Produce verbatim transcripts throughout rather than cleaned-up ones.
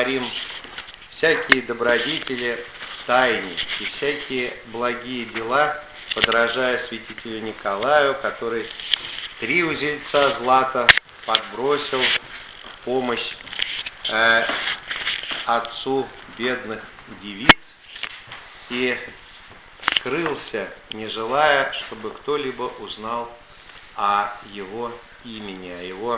творим всякие добродетели в тайне и всякие благие дела, подражая святителю Николаю, который три узельца злата подбросил в помощь э, отцу бедных девиц и скрылся, не желая, чтобы кто-либо узнал о его имени, о его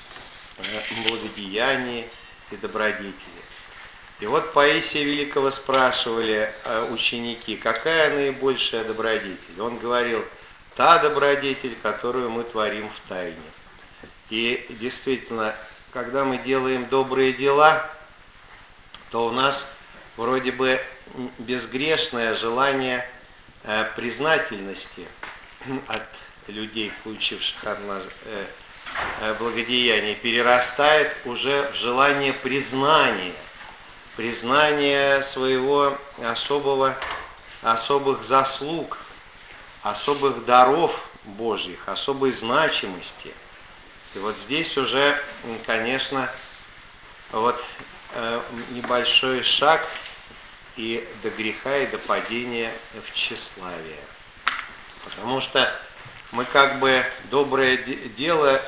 благодеянии и добродетели. И вот Паисия Великого спрашивали ученики, какая наибольшая добродетель? Он говорил, та добродетель, которую мы творим в тайне. И действительно, когда мы делаем добрые дела, то у нас вроде бы безгрешное желание признательности от людей, получивших от нас благодеяние, перерастает уже в желание признания, признания своего особого, особых заслуг, особых даров Божьих, особой значимости. И вот здесь уже, конечно, вот небольшой шаг и до греха, и до падения в тщеславие. Потому что мы как бы доброе дело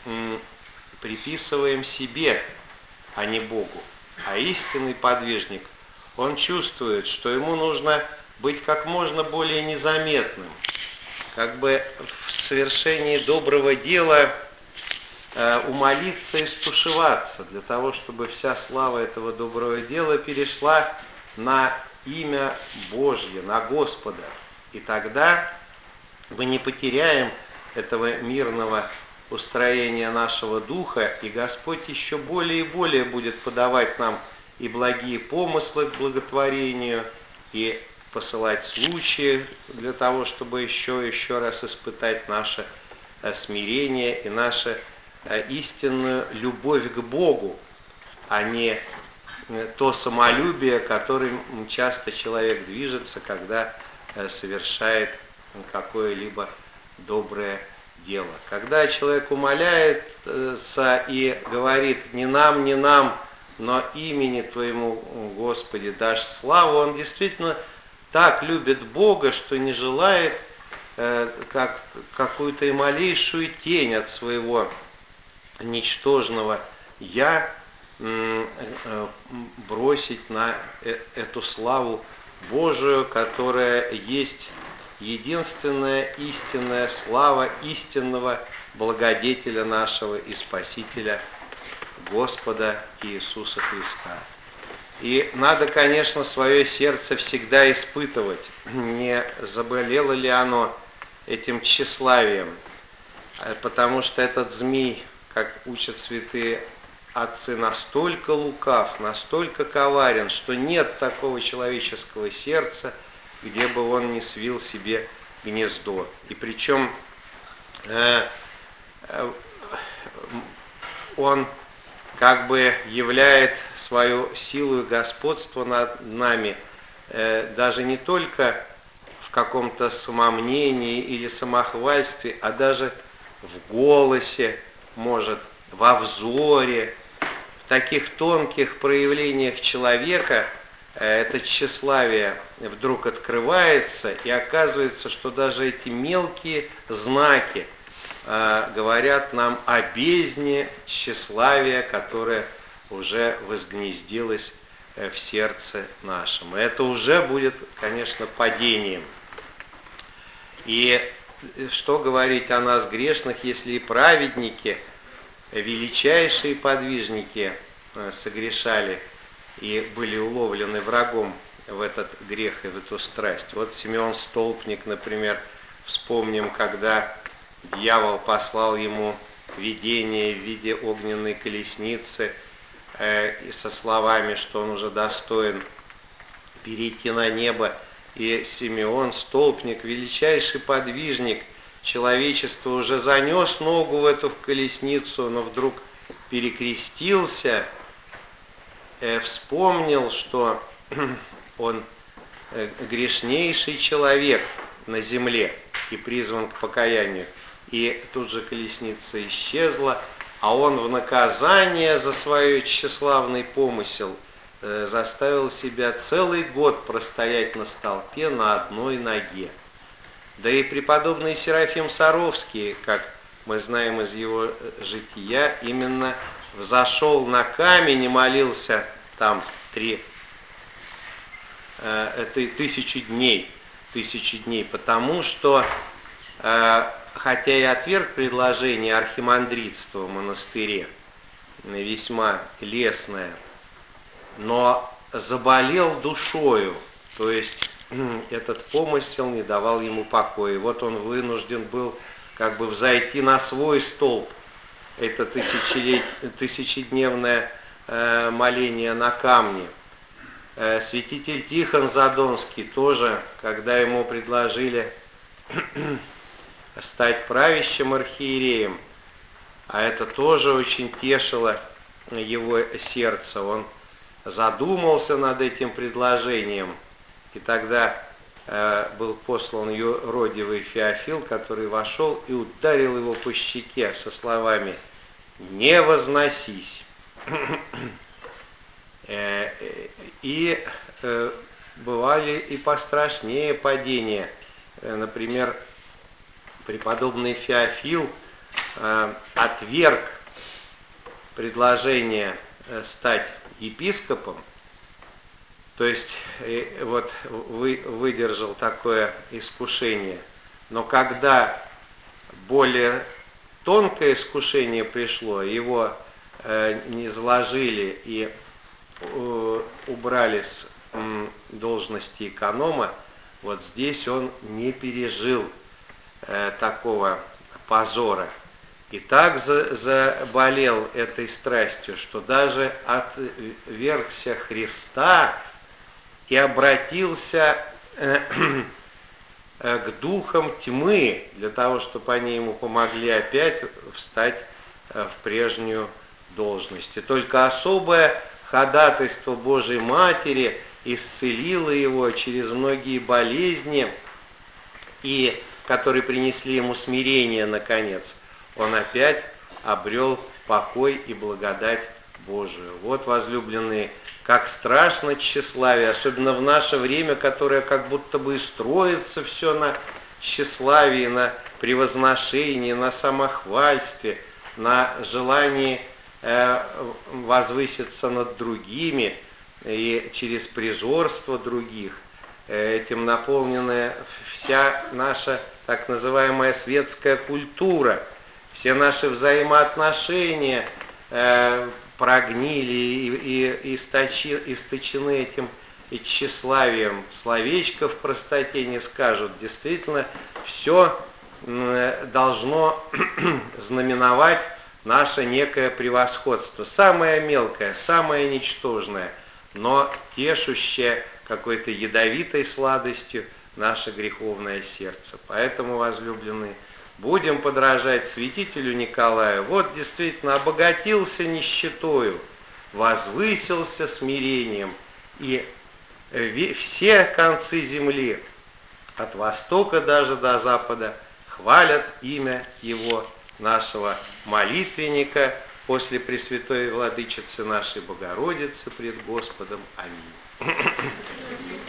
приписываем себе, а не Богу. А истинный подвижник, он чувствует, что ему нужно быть как можно более незаметным. Как бы в совершении доброго дела э, умолиться и стушеваться, для того, чтобы вся слава этого доброго дела перешла на имя Божье, на Господа. И тогда мы не потеряем этого мирного устроения нашего духа, и Господь еще более и более будет подавать нам и благие помыслы к благотворению, и посылать случаи для того, чтобы еще и еще раз испытать наше смирение и нашу истинную любовь к Богу, а не то самолюбие, которым часто человек движется, когда совершает какое-либо доброе дело. Когда человек умоляется и говорит «не нам, не нам, но имени Твоему, Господи, дашь славу», он действительно так любит Бога, что не желает э, как, какую-то и малейшую тень от своего ничтожного «я» э, э, бросить на э, эту славу Божию, которая есть единственная истинная слава истинного благодетеля нашего и Спасителя Господа Иисуса Христа. И надо, конечно, свое сердце всегда испытывать, не заболело ли оно этим тщеславием, потому что этот змей, как учат святые отцы, настолько лукав, настолько коварен, что нет такого человеческого сердца, где бы он не свил себе гнездо. И причем э, э, он как бы являет свою силу и господство над нами э, даже не только в каком-то самомнении или самохвальстве, а даже в голосе, может, во взоре, в таких тонких проявлениях человека э, это тщеславие вдруг открывается, и оказывается, что даже эти мелкие знаки э, говорят нам о бездне тщеславия, которое уже возгнездилось э, в сердце нашем. И это уже будет, конечно, падением. И что говорить о нас грешных, если и праведники, величайшие подвижники э, согрешали и были уловлены врагом в этот грех и в эту страсть. Вот Симеон Столпник, например, вспомним, когда дьявол послал ему видение в виде огненной колесницы э, и со словами, что он уже достоин перейти на небо. И Симеон Столпник, величайший подвижник человечества, уже занес ногу в эту колесницу, но вдруг перекрестился, э, вспомнил, что он грешнейший человек на земле и призван к покаянию. И тут же колесница исчезла, а он в наказание за свой тщеславный помысел э, заставил себя целый год простоять на столпе на одной ноге. Да и преподобный Серафим Саровский, как мы знаем из его жития, именно взошел на камень и молился там три э, это тысячи дней, тысячи дней, потому что э, хотя и отверг предложение архимандритства в монастыре, весьма лестное, но заболел душою, то есть этот помысел не давал ему покоя. И вот он вынужден был как бы взойти на свой столб. Это тысячелет... тысячедневное э, моление на камне. Э, святитель Тихон Задонский тоже, когда ему предложили стать правящим архиереем, а это тоже очень тешило его сердце. Он задумался над этим предложением, и тогда э, был послан юродивый Феофил, который вошел и ударил его по щеке со словами «Не возносись». э, и э, бывали и пострашнее падения. Э, например, преподобный Феофил э, отверг предложение э, стать епископом, то есть э, вот вы, выдержал такое искушение, но когда более тонкое искушение пришло, его э, не заложили и э, убрали с э, должности эконома, вот здесь он не пережил э, такого позора. И так за, заболел этой страстью, что даже отвергся Христа и обратился э, э, к духам тьмы, для того, чтобы они ему помогли опять встать э, в прежнюю должность. И только особое ходатайство Божией Матери исцелило его через многие болезни, и которые принесли ему смирение, наконец. Он опять обрел покой и благодать Божию. Вот, возлюбленные, как страшно тщеславие, особенно в наше время, которое как будто бы и строится все на тщеславии, на превозношении, на самохвальстве, на желании э, возвыситься над другими и через призорство других. Этим наполнена вся наша так называемая светская культура. Все наши взаимоотношения э, прогнили и, и источи, источены этим и тщеславием. Словечко в простоте не скажут. Действительно, все э, должно знаменовать наше некое превосходство. Самое мелкое, самое ничтожное, но тешущее какой-то ядовитой сладостью наше греховное сердце. Поэтому, возлюбленные, будем подражать святителю Николаю. Вот действительно обогатился нищетою, возвысился смирением, и все концы земли, от востока даже до запада, хвалят имя его, нашего молитвенника, после Пресвятой Владычицы нашей Богородицы пред Господом. Аминь.